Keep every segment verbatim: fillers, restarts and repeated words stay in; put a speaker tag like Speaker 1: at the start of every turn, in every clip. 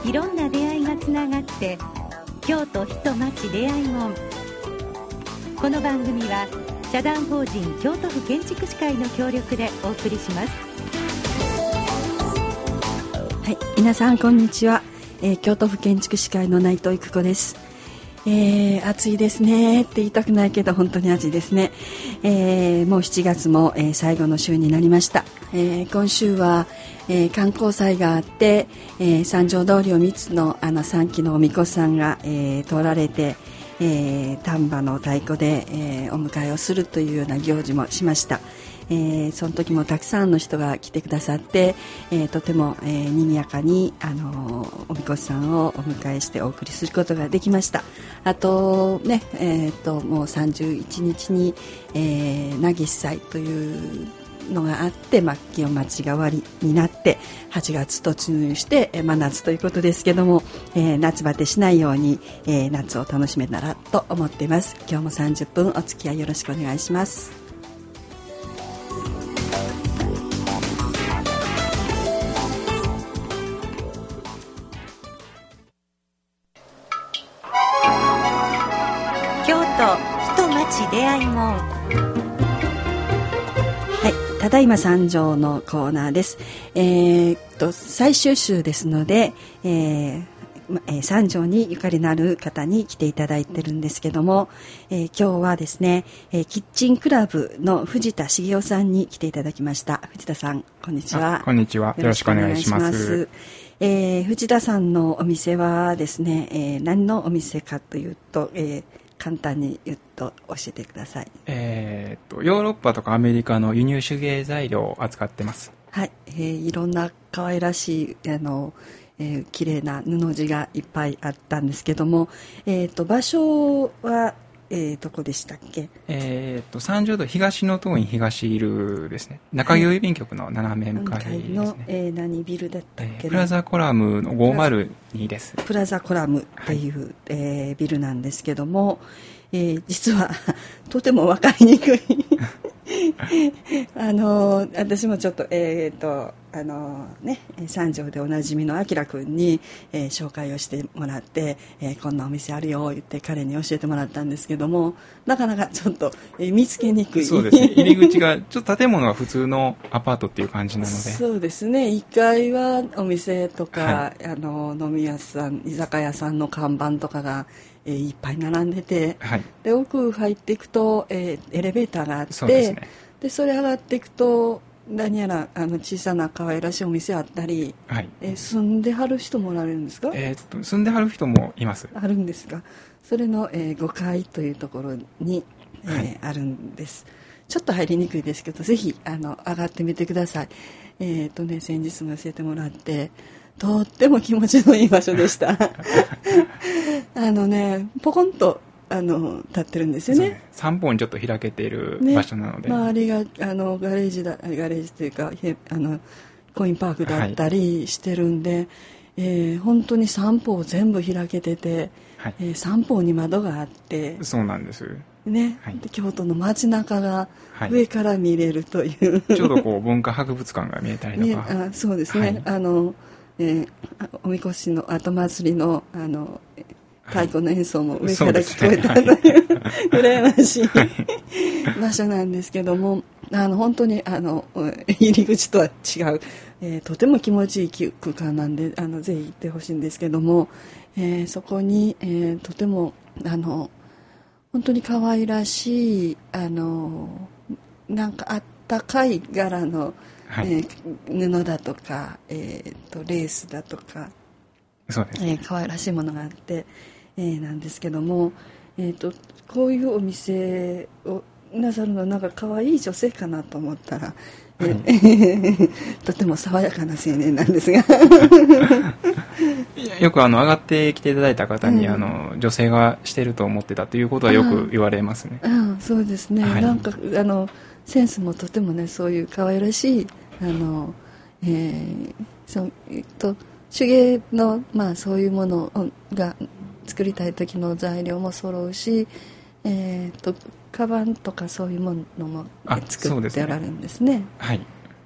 Speaker 1: いろんな出会いがつながって京都人町出会いもん。この番組は社団法人京都府建築士会の協力でお送りします。
Speaker 2: はい、皆さんこんにちは、えー、京都府建築士会の内藤育子です。えー、暑いですねって言いたくないけど本当に暑いですね。えー、もうしちがつも、えー、最後の週になりました。えー、今週は、えー、観光祭があって、えー、三条通りをみっつのあのさんきのおみこさんが、えー、通られて、えー、丹波の太鼓で、えー、お迎えをするというような行事もしました。えー、その時もたくさんの人が来てくださって、えー、とても、えー、賑やかに、あのー、おみこしさんをお迎えしてお送りすることができました。あとね、えー、ともうさんじゅういちにちに、えー、なぎし祭というのがあって、まあ、祇園祭が終わりになってはちがつ突入して、えー、真夏ということですけども、えー、夏バテしないように、えー、夏を楽しめたらと思っています。今日もさんじゅっぷんお付き合いよろしくお願いします。
Speaker 1: 京都人町出会いもん。
Speaker 2: はい、ただいま三条のコーナーです。えー、っと最終週ですので、えー、三条にゆかりのある方に来ていただいてるんですけども、えー、今日はですね、えー、キッチンクラブの藤田茂雄さんに来ていただきました。藤田さん、こんにちは。
Speaker 3: こんにちは。よろしくお願いします。
Speaker 2: えー、藤田さんのお店はですね、えー、何のお店かというと、えー、簡単に言うと教えてください。
Speaker 3: えー、っとヨーロッパとかアメリカの輸入手芸材料を扱ってます。
Speaker 2: はい、えー、いろんな可愛らしいあの、えー、綺麗な布地がいっぱいあったんですけども、えー、と場所は、えー、どこでしたっけ？
Speaker 3: えー、っと三条通東の東院東いるですね、中京郵便局の斜め向かいですね。
Speaker 2: の、えー、何ビルだったっけ？
Speaker 3: えー、プラザコラムのごまるにです。
Speaker 2: プラザコラムっていう、はい、えー、ビルなんですけども、えー、実はとても分かりにくいあの私もちょっとえっ、ー、とあのね三条でおなじみのあきらくんに、えー、紹介をしてもらって、えー、こんなお店あるよ言って彼に教えてもらったんですけども、なかなかちょっと、えー、見つけにくい。
Speaker 3: そうですね、入り口がちょっと建物が普通のアパートっていう感じなので。
Speaker 2: そうですね、いっかいはお店とか、
Speaker 3: はい、
Speaker 2: あの飲み屋さん居酒屋さんの看板とかがえー、いっぱい並んでて、はい、で奥入っていくと、えー、エレベーターがあって、
Speaker 3: そうですね、
Speaker 2: でそれ上がっていくと何やらあの小さな可愛らしいお店あったり、はい、えー、住んではる人もおられるんですか？
Speaker 3: えー、っと住んではる人もいます。
Speaker 2: あるんですか？それの、えー、ごかいというところに、えーはい、あるんです。ちょっと入りにくいですけどぜひあの上がってみてください。えーとね、先日も教えてもらってとっても気持ちのいい場所でしたあのねポコンとあの立ってるんですよ ね, ね
Speaker 3: さんぼんちょっと開けている場所なので、
Speaker 2: ね、周りがあのガレージだガレージというかあのコインパークだったりしてるんで、はい、えー、本当にさん方全部開けてて、はい、えー、さん方に窓があって、
Speaker 3: そうなんです
Speaker 2: ね、はい、で京都の街中が上から見れるという、
Speaker 3: はい、ちょうどこう文化博物館が見えたりとか、
Speaker 2: ね、あそうですね、はい、あのえー、おみこしの後祭り の, あの太鼓の演奏も上から聞こえたという、はい、羨ましい、はい、場所なんですけども、あの本当にあの入り口とは違う、えー、とても気持ちいい空間なんであのぜひ行ってほしいんですけども、えー、そこに、えー、とてもあの本当に可愛らしいあのなんかあったかい柄の、はい、えー、布だとか、えー、とレースだとか、
Speaker 3: そうです、
Speaker 2: えー、可愛らしいものがあって、えー、なんですけども、えー、とこういうお店をなさるのなんか可愛い女性かなと思ったら、えー、とても爽やかな青年なんですが
Speaker 3: よくあの上がってきていただいた方に、うん、あの女性がしてると思ってたということはよく言われますね。
Speaker 2: ああそうですね、はい、なんかあのセンスもとてもねそういう可愛らしいあの、えー、そえっと手芸の、まあ、そういうものが作りたい時の材料も揃うし、えー、とカバンとかそういうものも作っておられるんですね。
Speaker 3: はい、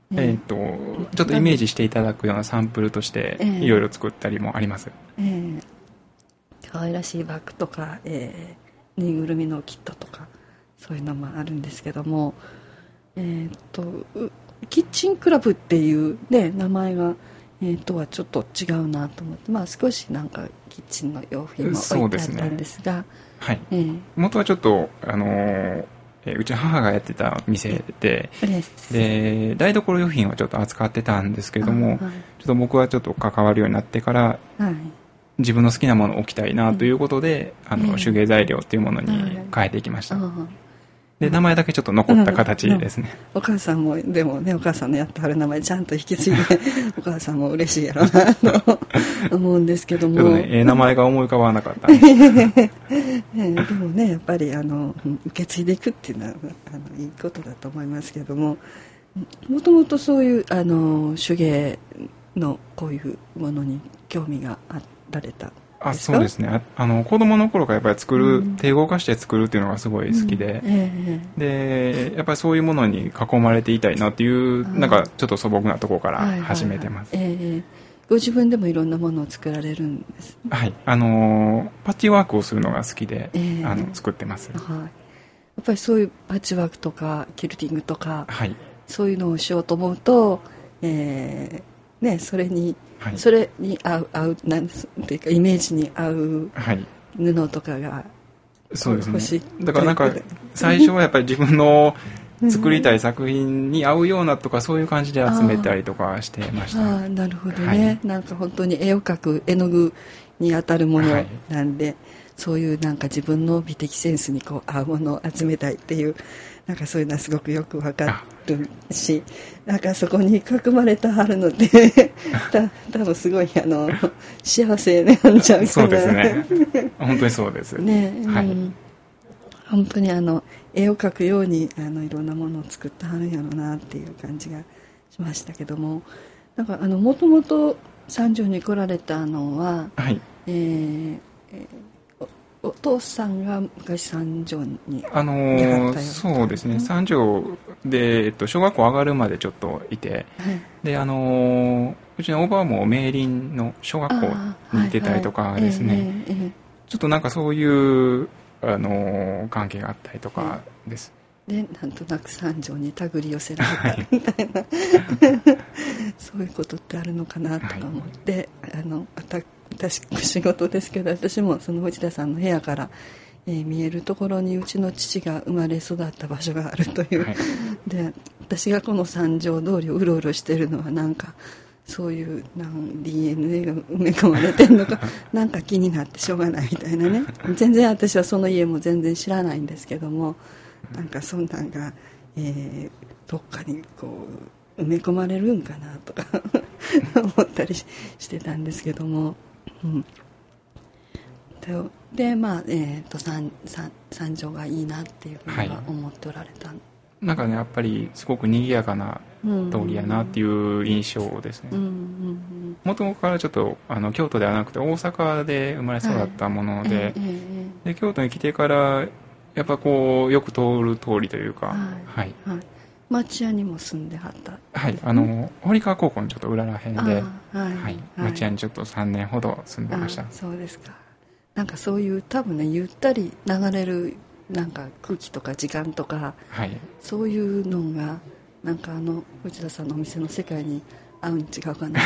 Speaker 3: えーとちょっとイメージしていただくようなサンプルとしていろいろ作ったりもあります。
Speaker 2: えー、可愛らしいバッグとか、えー、ぬいぐるみのキットとかそういうのもあるんですけども、えー、とキッチンクラブっていう、ね、名前が、えー、とはちょっと違うなと思って、まあ、少しなんかキッチンの用品も置いてあったんですが、
Speaker 3: ね、はい、
Speaker 2: えー、
Speaker 3: 元はちょっとあのーうちの母がやってた店で、で台所用品をちょっと扱ってたんですけれども、はい、ちょっと僕はちょっと関わるようになってから、はい、自分の好きなものを置きたいなということで、うん、あの手芸材料っていうものに変えていきました、はい、で名前だけちょっと残った形ですね、
Speaker 2: うん、お母さんもでもね、お母さんのやってはる名前ちゃんと引き継いでお母さんも嬉しいやろうなと思うんですけども、
Speaker 3: ちょっとね、ええ名前が思い浮かばなかった
Speaker 2: でもね、やっぱりあの受け継いでいくっていうのはあのいいことだと思いますけども、もともとそういうあの手芸のこういうものに興味があられた。
Speaker 3: あ、そうですね。ああの子供の頃からやっぱり作る、うん、手動かして作るっていうのがすごい好きで、うんえー、でやっぱりそういうものに囲まれていたいなっていうなんかちょっと素朴なところから始めてます。
Speaker 2: はいはいはいえー、ご自分でもいろんなものを作られるんです、ね、
Speaker 3: はい、あのパッチワークをするのが好きで、えー、あの作ってます。はい、
Speaker 2: やっぱりそういうパッチワークとかキルティングとか、はい、そういうのをしようと思うと、えーね、それにはい、それに合う、合うなんていうかイメージに合う布とかが、はい、
Speaker 3: そうですね。だからなんか最初はやっぱり自分の作りたい作品に合うようなとかそういう感じで集めたりとかしてました。
Speaker 2: ああ、なるほどね、はい、なんか本当に絵を描く絵の具に当たるものなんで、はい、そういうなんか自分の美的センスにこう合うものを集めたいっていうなんかそういうのはすごくよく分かるし、なんかそこに囲まれてはるのでた多分すごいあの幸せなんちゃうかな。
Speaker 3: そうですね、本当にそうです
Speaker 2: ね、はい、うん、本当にあの絵を描くようにあのいろんなものを作ってはるんやろうなっていう感じがしましたけども、なんかあのもともと三条に来られたのは、はい、えーえーお父さんが昔三条に
Speaker 3: あのー、そうですね、三条で、えっと、小学校上がるまでちょっといて、はい、であのー、うちのおばあも明林の小学校に行ってたりとかですね、はいはいえーえー、ちょっとなんかそういう、あのー、関係があったりとかです、
Speaker 2: でなんとなく三条に手繰り寄せられたみたいな、はい、そういうことってあるのかなとか思って、はい、あの私仕事ですけど、私もその藤田さんの部屋から、えー、見えるところにうちの父が生まれ育った場所があるという、はい、で私がこの三条通りをうろうろしてるのはなんかそういうなん ディーエヌエー が埋め込まれてるのかなんか気になってしょうがないみたいなね全然私はその家も全然知らないんですけども、なんかそんなんが、えー、どっかにこう埋め込まれるんかなとか思ったりしてたんですけども、うん、で, でまあ、えー、と 三, 三, 三条がいいなっていうふうには思っておられた、はい、
Speaker 3: なんかねやっぱりすごく賑やかな通りやなっていう印象ですね。もともとからちょっとあの京都ではなくて大阪で生まれ育ったもので、はいえーえー、で京都に来てからやっぱこうよく通る通りというか、はい
Speaker 2: はいはい、町屋にも住んではった。
Speaker 3: はい、あの堀川高校のちょっと裏らへんで、はいはい、町屋にちょっとさんねんほど住んでました。
Speaker 2: そうですか。なんかそういう多分ねゆったり流れるなんか空気とか時間とか、はい、そういうのがなんかあの藤田さんのお店の世界に合うん違うかな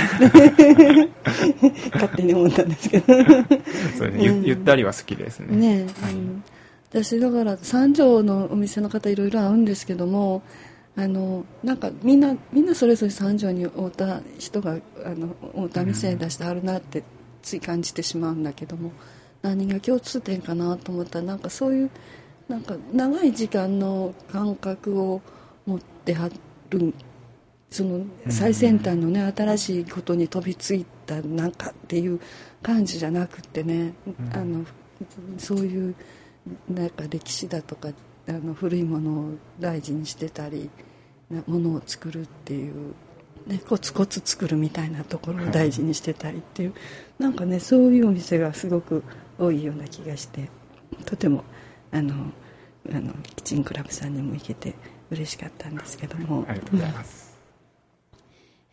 Speaker 2: 勝手に思ったんですけど
Speaker 3: そうね、ゆ, ゆったりは好きですね。
Speaker 2: ね、はい、うん私だから三条のお店の方いろいろ会うんですけども、あのなんかみんなみんなそれぞれ三条に会うた人があの会うた店出してあるなってつい感じてしまうんだけども、何が共通点かなと思ったらなんかそういうなんか長い時間の感覚を持ってはる、その最先端のね新しいことに飛びついたなんかっていう感じじゃなくてね、あのそういうなんか歴史だとかあの古いものを大事にしてたりなものを作るっていう、ね、コツコツ作るみたいなところを大事にしてたりっていう、なんかねそういうお店がすごく多いような気がしてとてもあのあのキッチンクラブさんにも行けて嬉しかったんですけども、
Speaker 3: ありがとうございます。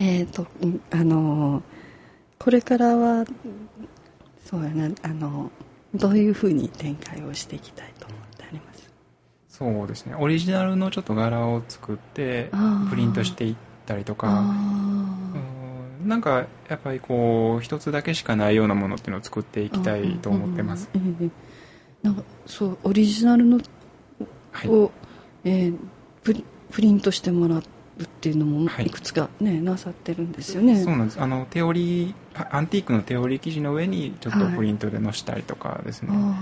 Speaker 2: えっとあのこれからはそうやな、あのどういうふうに展開をしていきたいと思ってあります？
Speaker 3: そうですね、オリジナルのちょっと柄を作ってプリントしていったりとか、うん、なんかやっぱりこう一つだけしかないようなものっていうのを作っていきたいと思ってます。
Speaker 2: なんかそうオリジナルの
Speaker 3: はい、
Speaker 2: を、えー、プリ、プリントしてもらうっていうのもいくつかね、はい、なさってるんですよね。
Speaker 3: そうなんです。あのテオリーアンティークのテオリー生地の上にちょっとプリントで載したりとかですね、はい、うん、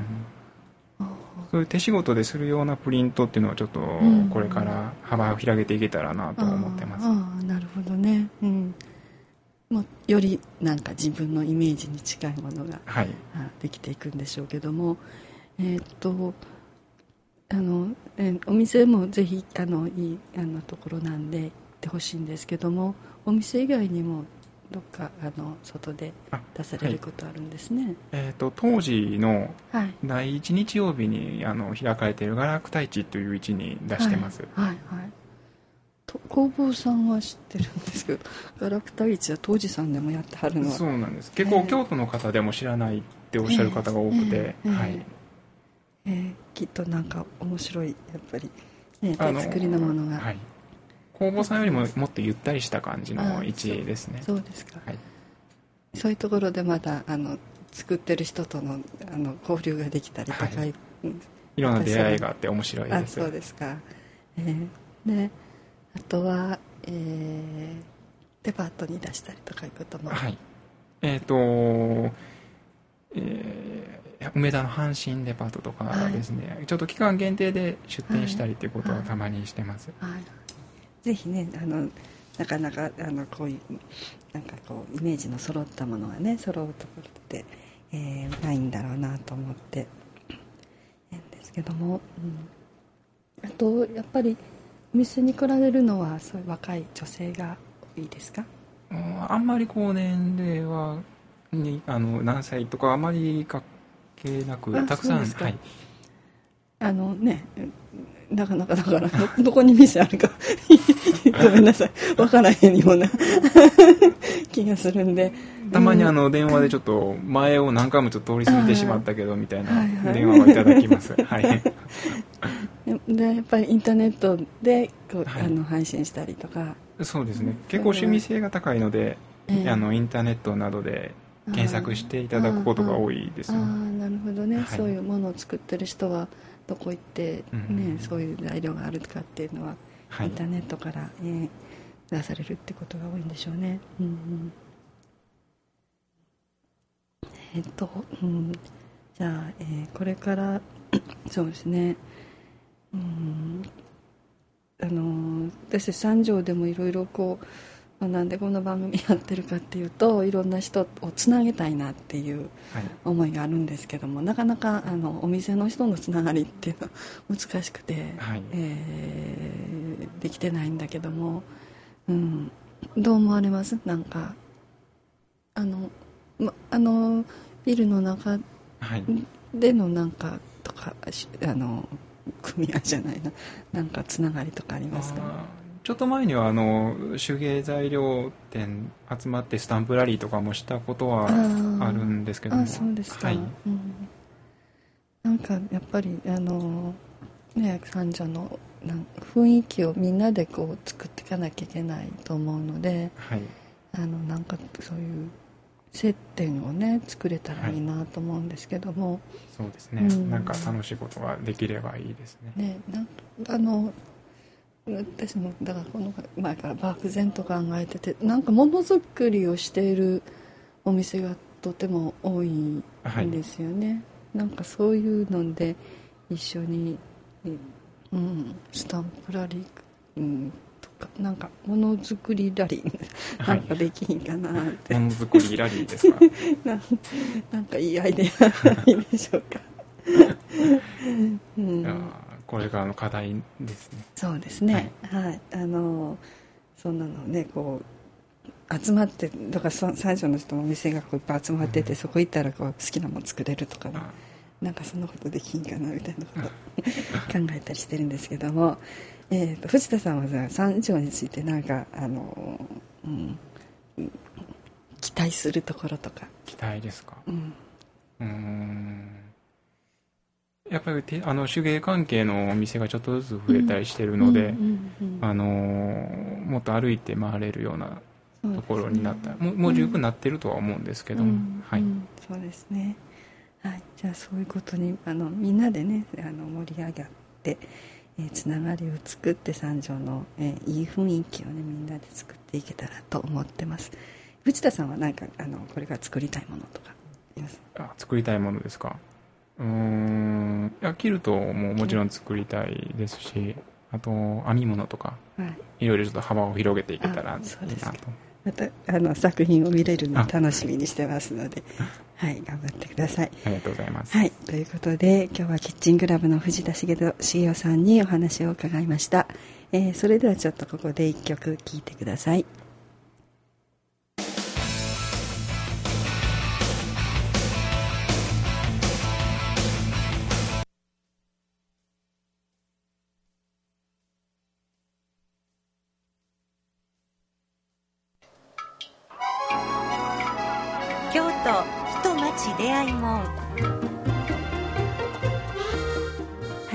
Speaker 3: そういう手仕事でするようなプリントっていうのをちょっとこれから幅を広げていけたらなと思ってます。
Speaker 2: ああ、なるほどね、うん、もうよりなんか自分のイメージに近いものが、はい、できていくんでしょうけども、えー、っとあのえー、お店もぜひあのいいあのところなんで行ってほしいんですけども、お店以外にもどっかあの外で出されることあるんですね。はい、
Speaker 3: えー、と当時のだいいち日曜日にあの開かれているガラク太一という市に出してます。
Speaker 2: はいはいはい、と工房さんは知ってるんですけど、ガラク太一は当時さんでもやってはるのは。
Speaker 3: そうなんです。結構、えー、京都の方でも知らないっておっしゃる方が多くて、えーえーはい、
Speaker 2: えー、きっとなんか面白いやっぱり、ね、手作りのものが、はい、
Speaker 3: 工房さんよりももっとゆったりした感じの位置ですね。
Speaker 2: そう、そうですか、はい、そういうところでまたあの作ってる人との、あの交流ができたりとか、はい、
Speaker 3: いろんな出会いがあって面白いです。
Speaker 2: あ、そうですか、えー、であとは、えー、デパートに出したりとかいうことも、
Speaker 3: はい、えっ、ー、とえー梅田の阪神デパートとかですね、はい、ちょっと期間限定で出店したりということをたまにしてます。はいはいはい、
Speaker 2: ぜひね、あのなかなかあのこういうなんかこうイメージの揃ったものがね揃うところって、えー、ないんだろうなと思ってんですけども、うん、あとやっぱりお店に来られるのはそういう若い女性が多いですか？
Speaker 3: うん、あんまりこう年齢はにあの何歳とかあまりかなくたくさん、はい、
Speaker 2: あのね、なかなかだからど, どこに店あるかごめんなさい、分からへんような気がするんで、
Speaker 3: たまにあの電話でちょっと前を何回もちょっと通り過ぎてしまったけどみたいな電話をいただきます。はい、
Speaker 2: でやっぱりインターネットでこう、はい、あの配信したりとか。
Speaker 3: そうですね、結構趣味性が高いので、えー、あのインターネットなどで検索していただくことが多いですね。
Speaker 2: ああ、なるほどね、はい、そういうものを作ってる人はどこ行って、ね、うん、そういう材料があるかっていうのは、はい、インターネットから、えー、出されるってことが多いんでしょうね。うんうん、えっと、うん、じゃあ、えー、これからそうですね、うん、あの私三条でもいろいろこうなんでこの番組やってるかっていうと、いろんな人をつなげたいなっていう思いがあるんですけども、はい、なかなかあのお店の人のつながりっていうのは難しくて、はい、えー、できてないんだけども、うん、どう思われます？なんかあの、ま、あのビルの中でのなんかとか、あの組合じゃないな、なんかつながりとかありますか？
Speaker 3: ちょっと前にはあの手芸材料店集まってスタンプラリーとかもしたことはあるんですけども。
Speaker 2: ああ、そうですか、はい、うん、なんかやっぱりあのね、三女のなん雰囲気をみんなでこう作っていかなきゃいけないと思うので、はい、あのなんかそういう接点をね作れたらいいなと思うんですけども、はい、
Speaker 3: そうですね、うん、なんか楽しいことができればいいですね。
Speaker 2: ね、なんあの私もだからこの前から漠然と考えてて、なんかものづくりをしているお店がとても多いんですよね、はい、なんかそういうので一緒に、うん、スタンプラリー、うん、とかなんかものづくりラリーなんかできひんかなって、
Speaker 3: はい、ものづくりラリーですか？
Speaker 2: な, なんかいいアイデアないでしょうか。うん、
Speaker 3: これからの課題ですね。
Speaker 2: そうですね、はい、はい、あのそんなのねこう集まってだから最初の人のお店がこういっぱい集まってて、うん、そこ行ったらこう好きなもの作れるとかね、なんかそんなことできんかなみたいなこと考えたりしてるんですけども、えー、と藤田さんは三条についてなんかあの、うん、期待するところとか。
Speaker 3: 期待ですか。
Speaker 2: うん、
Speaker 3: うーんやっぱりあの手芸関係のお店がちょっとずつ増えたりしてるので、あのもっと歩いて回れるようなところになった、ね、もう、もう十分なってるとは思うんですけども、うん、はい、うん、
Speaker 2: そうですね、はい、じゃあそういうことにあのみんなでねあの盛り上がって、えー、つながりを作って三条の、えー、いい雰囲気をねみんなで作っていけたらと思ってます。藤田さんは何かあのこれから作りたいものとかあります？
Speaker 3: あ、作りたいものですか。うーんいやキルトももちろん作りたいですし、あと編み物とか、はい、いろいろちょっと幅を広げていけたらいいなと。
Speaker 2: またあの作品を見れるのを楽しみにしてますので、はい、頑張ってください。
Speaker 3: ありがとうございます。
Speaker 2: はい、ということで今日はキッチンクラブの藤田茂雄さんにお話を伺いました。えー、それではちょっとここで一曲聴いてください。
Speaker 1: 京都一町出会い門。
Speaker 2: はい、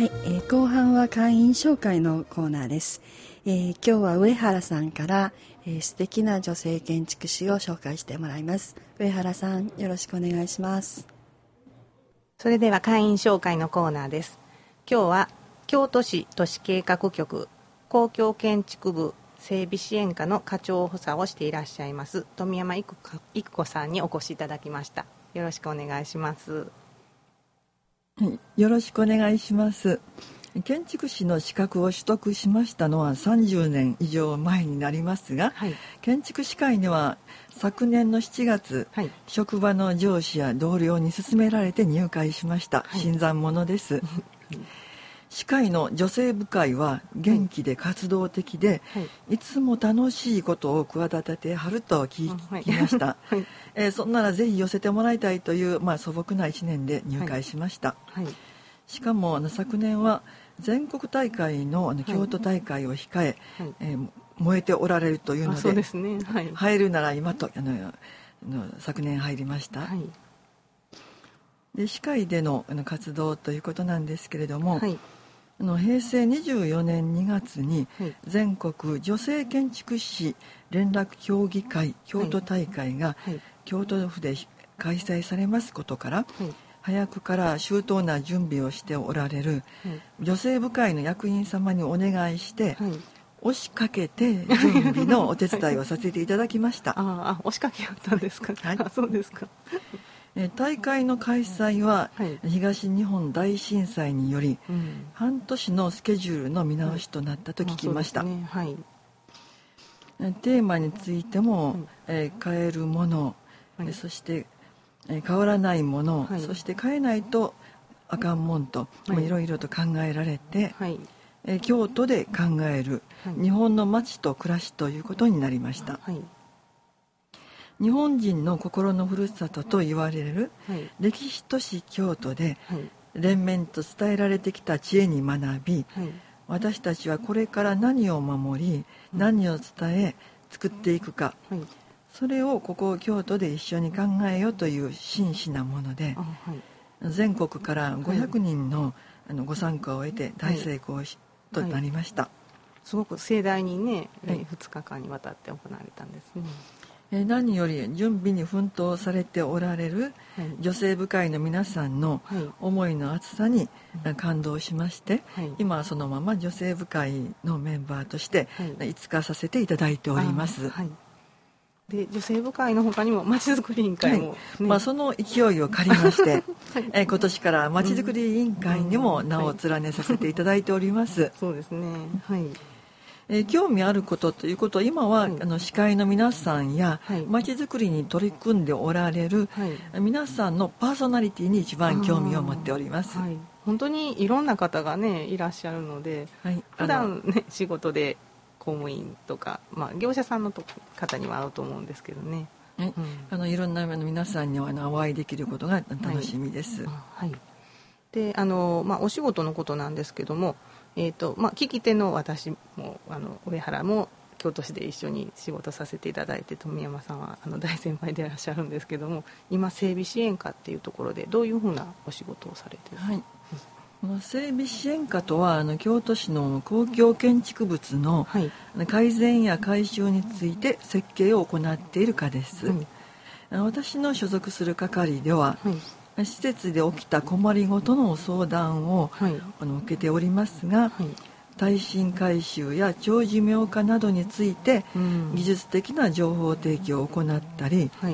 Speaker 2: えー、後半は会員紹介のコーナーです。えー、今日は上原さんから、えー、素敵な女性建築士を紹介してもらいます。上原さん、よろしくお願いします。
Speaker 4: それでは会員紹介のコーナーです。今日は京都市都市計画局公共建築部整備支援課の課長補佐をしていらっしゃいます富山育子さんにお越しいただきました。よろしくお願いします。
Speaker 5: はい、よろしくお願いします。建築士の資格を取得しましたのはさんじゅうねん以上前になりますが、はい、建築士会には昨年のしちがつ、はい、職場の上司や同僚に勧められて入会しました。はい、新参者です。歯科医の女性部会は元気で活動的で、はい、いつも楽しいことを企ててはると聞きました。はい、えー、そんならぜひ寄せてもらいたいという、まあ、素朴ないちねんで入会しました。はいはい、しかもあの昨年は全国大会 の, あの京都大会を控え、はい、えー、燃えておられるというので、
Speaker 4: そうですね、はい、
Speaker 5: 入るなら今とあのあの昨年入りました。はい、で歯科医で の, あの活動ということなんですけれども、はい、あの平成にじゅうよねんにがつに全国女性建築士連絡協議会京都大会が京都府で開催されますことから、はい、早くから周到な準備をしておられる女性部会の役員様にお願いして、はい、押しかけて準備のお手伝いをさせていただきました。
Speaker 4: ああ、押しかけやったんですか。はい、あ、そうですか。
Speaker 5: 大会の開催は東日本大震災により半年のスケジュールの見直しとなったと聞きました。はいはい、テーマについても、はい、えー、変えるもの、はい、そして、えー、変わらないもの、はい、そして変えないとあかんもんと、はい、いろいろと考えられて、はい、えー、京都で考える、はい、日本の街と暮らしということになりました。はい、日本人の心のふるさとと言われる、はい、歴史都市京都で、はい、連綿と伝えられてきた知恵に学び、はい、私たちはこれから何を守り、うん、何を伝え作っていくか、はい、それをここ京都で一緒に考えようという真摯なもので、はい、全国からごひゃくにん の,、はい、あのご参加を得て大成功し、はい、となりました。はい、
Speaker 4: すごく盛大にね、はい、ふつかかんにわたって行われたんですね。
Speaker 5: 何より準備に奮闘されておられる女性部会の皆さんの思いの厚さに感動しまして、はい、今はそのまま女性部会のメンバーとしていつかさせていただいております。はい、
Speaker 4: で女性部会の他にもまちづくり委員会も、ね、
Speaker 5: はい、まあ、その勢いを借りまして、はい、え今年からまちづくり委員会にも名を連ねさせていただいております。
Speaker 4: そうですね、はい、
Speaker 5: えー、興味あることということを今は、はい、あの司会の皆さんやまち、はい、づくりに取り組んでおられる、はい、皆さんのパーソナリティに一番興味を持っております。はい、
Speaker 4: 本当にいろんな方がねいらっしゃるので、はい、普段ね仕事で公務員とか、まあ、業者さんのと方には合うと思うんですけどね、
Speaker 5: はい、うん、あのいろんな皆さんにあのお会いできることが楽しみです。はい、はい、
Speaker 4: であの、まあ、お仕事のことなんですけども、えーとまあ、聞き手の私もあの上原も京都市で一緒に仕事させていただいて、富山さんはあの大先輩でいらっしゃるんですけども、今整備支援課っていうところでどういうふうなお仕事をされてるんですか？はい、
Speaker 5: この整備支援課とはあの京都市の公共建築物の改善や改修について設計を行っている課です、はい、私の所属する係では、はい、施設で起きた困りごとの相談を、はい、あの受けておりますが、はい、耐震改修や長寿命化などについて、うん、技術的な情報提供を行ったり、はい、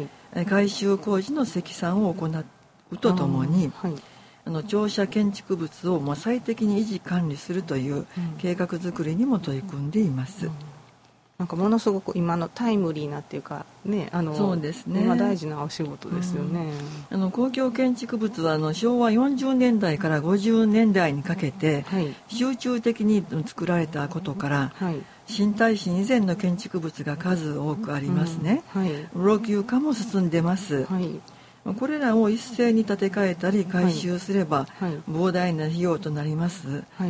Speaker 5: 改修工事の積算を行うとともに、はい、あの庁舎建築物をまあ最適に維持管理するという計画作りにも取り組んでいます、うんうん、
Speaker 4: なんかものすごく今のタイムリーなっていうかね、あの
Speaker 5: そうですね、
Speaker 4: 今大事なお仕事ですよね、
Speaker 5: うん、あの公共建築物はあの昭和よんじゅうねんだいからごじゅうねんだいにかけて集中的に作られたことから、はい、新耐震以前の建築物が数多くありますね、うん、はい、老朽化も進んでます、はい、これらを一斉に建て替えたり改修すれば膨大な費用となります、はい、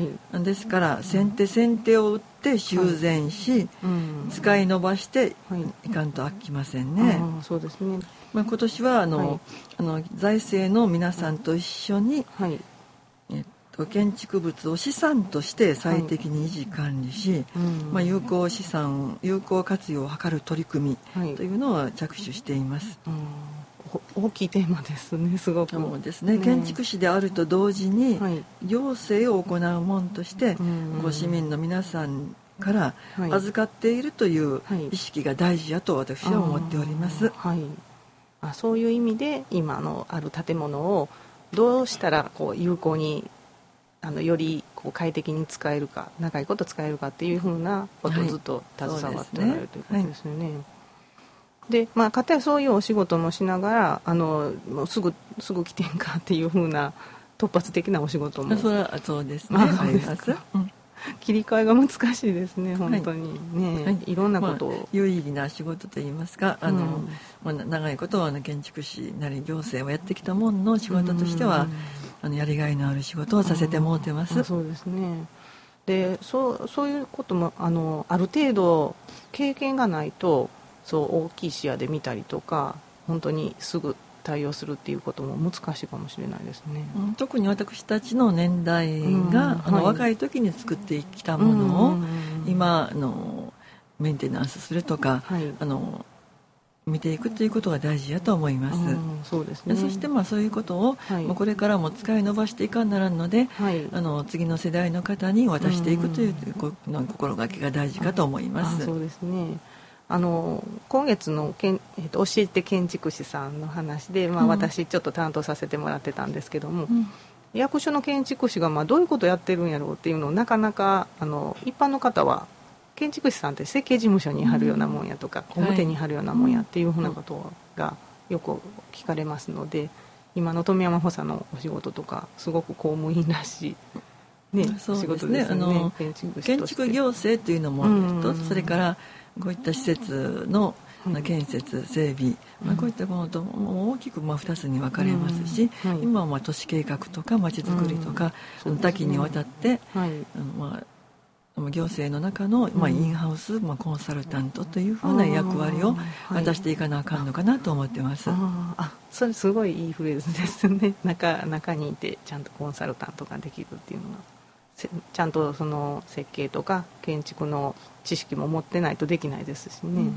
Speaker 5: ですから先手先手を打って修繕し、はい、うん、使い伸ばしていかんと飽きませんね、はい、
Speaker 4: あ、そうですね、
Speaker 5: まあ、今年はあの、はい、あの財政の皆さんと一緒に、はい、えっと、建築物を資産として最適に維持管理し、はい、うん、まあ、有効資産有効活用を図る取り組みというのを着手しています、うん、
Speaker 4: 大きいテーマですね、すごく。
Speaker 5: そうですね、建築士であると同時に、はい、行政を行うもんとして、うん、市民の皆さんから預かっているという意識が大事やと私は思っております、
Speaker 4: はい、あ、そういう意味で今のある建物をどうしたらこう有効にあのよりこう快適に使えるか、長いこと使えるかっていうふうなことをずっと携わっておられる、はい、ということですよね、はい、で、まあ、かたやそういうお仕事もしながらあのもうすぐすぐ来てんかっていう風な突発的なお仕事も
Speaker 5: それはそうですね、あります、うん、
Speaker 4: 切り替えが難しいですね、本当にね、はい、いろんなことを、まあ、
Speaker 5: 有意義な仕事といいますか、あの、うん、まあ、長いことは建築士なり行政をやってきたもんの仕事としては、うん、あのやりがいのある仕事をさせてもらってます、
Speaker 4: うん、そうですね。で、そうそういうことも あのある程度経験がないとそう大きい視野で見たりとか本当にすぐ対応するっていうことも難しいかもしれないですね、
Speaker 5: うん、特に私たちの年代が、うん、あの、はい、若い時に作ってきたものを、うん、今のメンテナンスするとか、はい、あの見ていくということが大事やと思います、うん、
Speaker 4: そうですね、
Speaker 5: そしてまあそういうことを、はい、これからも使い伸ばしていかんならんので、はい、あの次の世代の方に渡していくという、うん、心がけが大事かと思います。
Speaker 4: あ、そうですね。あの今月のけん、えー、と教えて建築士さんの話で、まあ、私ちょっと担当させてもらってたんですけども、うん、役所の建築士がまあどういうことをやってるんやろうっていうのをなかなかあの一般の方は建築士さんって設計事務所に貼るようなもんやとか、うん、表に貼るようなもんやっていうふうなことがよく聞かれますので、今の富山補佐のお仕事とかすごく公務員らしい、ね、
Speaker 5: そうですね、あの建築建築行政というのも一つ、それからこういった施設の建設整備、まあ、こういったものと大きくまあふたつに分かれますし、うん、はい、今はまあ都市計画とかまちづくりとか、うん、多岐にわたって、はい、あのまあ行政の中の、まあ、インハウス、まあ、コンサルタントというふうな役割を果たしていかなあかんのかなと思ってます。
Speaker 4: ああ、それすごいいいフレーズですね。中、中にいてちゃんとコンサルタントができるっていうのは、ちゃんとその設計とか建築の知識も持ってないとできないですしね、うんうん、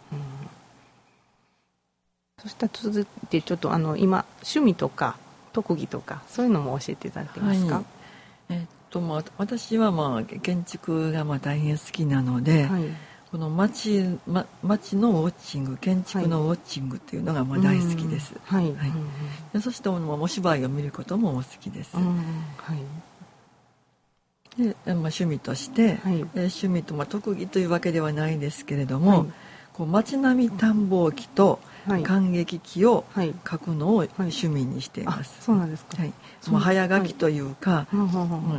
Speaker 4: そしたら続いてちょっとあの今趣味とか特技とかそういうのも教えていただけますか？はい、
Speaker 5: えーっとまあ、私はまあ建築がまあ大変好きなので、はい、この 街, ま、街のウォッチング、建築のウォッチングっていうのがまあ大好きです、はいはい、でそしてお芝居を見ることも好きです、はい、で、まあ、趣味として、はい、趣味と、まあ、特技というわけではないですけれども、はい、こう街並み探訪記と感激記を書くのを趣味にしています。
Speaker 4: そうなんですか。
Speaker 5: はい、もう早書きというか、はい、うん、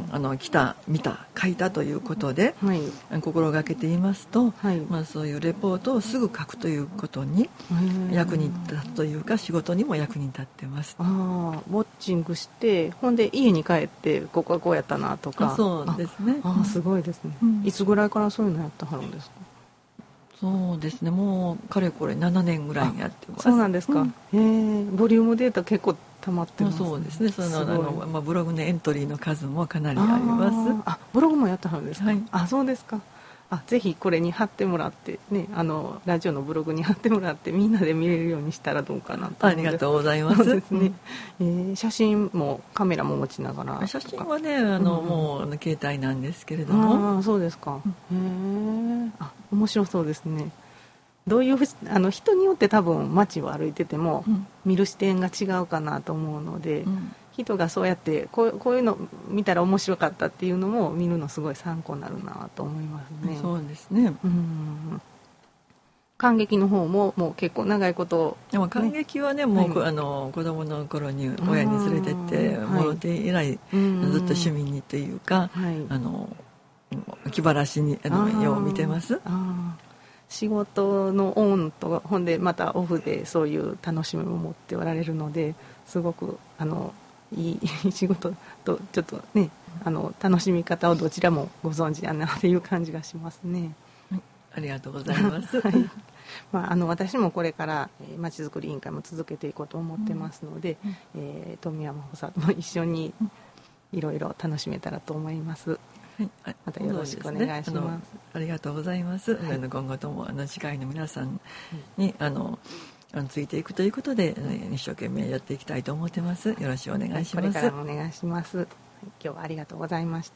Speaker 5: あの来た見た書いたということで、はい、心がけていますと、はい、まあ、そういうレポートをすぐ書くということに役に立つというか、仕事にも役に立ってます。
Speaker 4: ああ、ウォッチングして、ほんで家に帰ってここはこうやったなとか。
Speaker 5: そうですね。
Speaker 4: ああ、すごいですね、うん、いつぐらいからそういうのやってはるんですか？
Speaker 5: そうですね、もうかれこれななねんぐらいやってます。
Speaker 4: そうなんですか、うん、へえ、ボリュームデータ結構溜まってます、ね、
Speaker 5: そうですね、そのあの、まあ、ブログのエントリーの数もかなりあります。
Speaker 4: ああ、ブログもやってはるんですか？
Speaker 5: はい、
Speaker 4: あ、そうですか。あ、ぜひこれに貼ってもらってね、あのラジオのブログに貼ってもらってみんなで見れるようにしたらどうかなと思うんです。
Speaker 5: ありがとうございます。
Speaker 4: そうですね、うん、えー、写真もカメラも持ちながら。
Speaker 5: 写真はね、あの、うん、もう携帯なんですけれども。
Speaker 4: あ、そうですか、うん、へえ、あ、面白そうですね。どういうあの人によって多分街を歩いてても、うん、見る視点が違うかなと思うので、うん、人がそうやってこう、こういうの見たら面白かったっていうのも見るのすごい参考になるなと思いますね。
Speaker 5: そうですね、
Speaker 4: うん、感激の方ももう結構長いこと、
Speaker 5: ね、でも感激はね、もう、はい、あの子供の頃に親に連れてってもらって以来、はい、ずっと趣味にというか、はい、あの気晴らしにあのよう見てます。
Speaker 4: あ、仕事のオンとほんでまたオフでそういう楽しみも持っておられるので、すごくあのいい仕事とちょっとね、あの楽しみ方をどちらもご存知やなという感じがしますね。
Speaker 5: ありがとうございます。はい、
Speaker 4: まあ、あの私もこれからまちづくり委員会も続けていこうと思ってますので、うん、えー、富山補佐とも一緒にいろいろ楽しめたらと思います。はい、またよろしくお願いします。
Speaker 5: ね、あ, ありがとうございます。はい、今後ともあの司会の皆さんに、はい、あのついていくということで一生懸命やっていきたいと思ってます。よろしくお願いします。
Speaker 4: これからもお願いします。はい、今日はありがとうございました。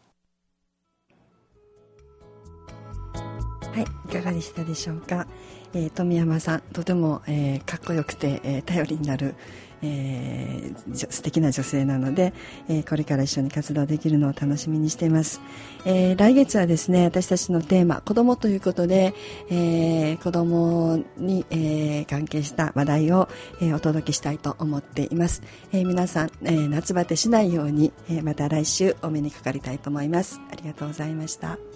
Speaker 2: はい、いかがでしたでしょうか。えー、富山さん、とても、えー、かっこよくて、えー、頼りになる、えー、素敵な女性なので、えー、これから一緒に活動できるのを楽しみにしています。えー、来月はですね、私たちのテーマ子どもということで、えー、子どもに、えー、関係した話題を、えー、お届けしたいと思っています。えー、皆さん、えー、夏バテしないように、えー、また来週お目にかかりたいと思います。ありがとうございました。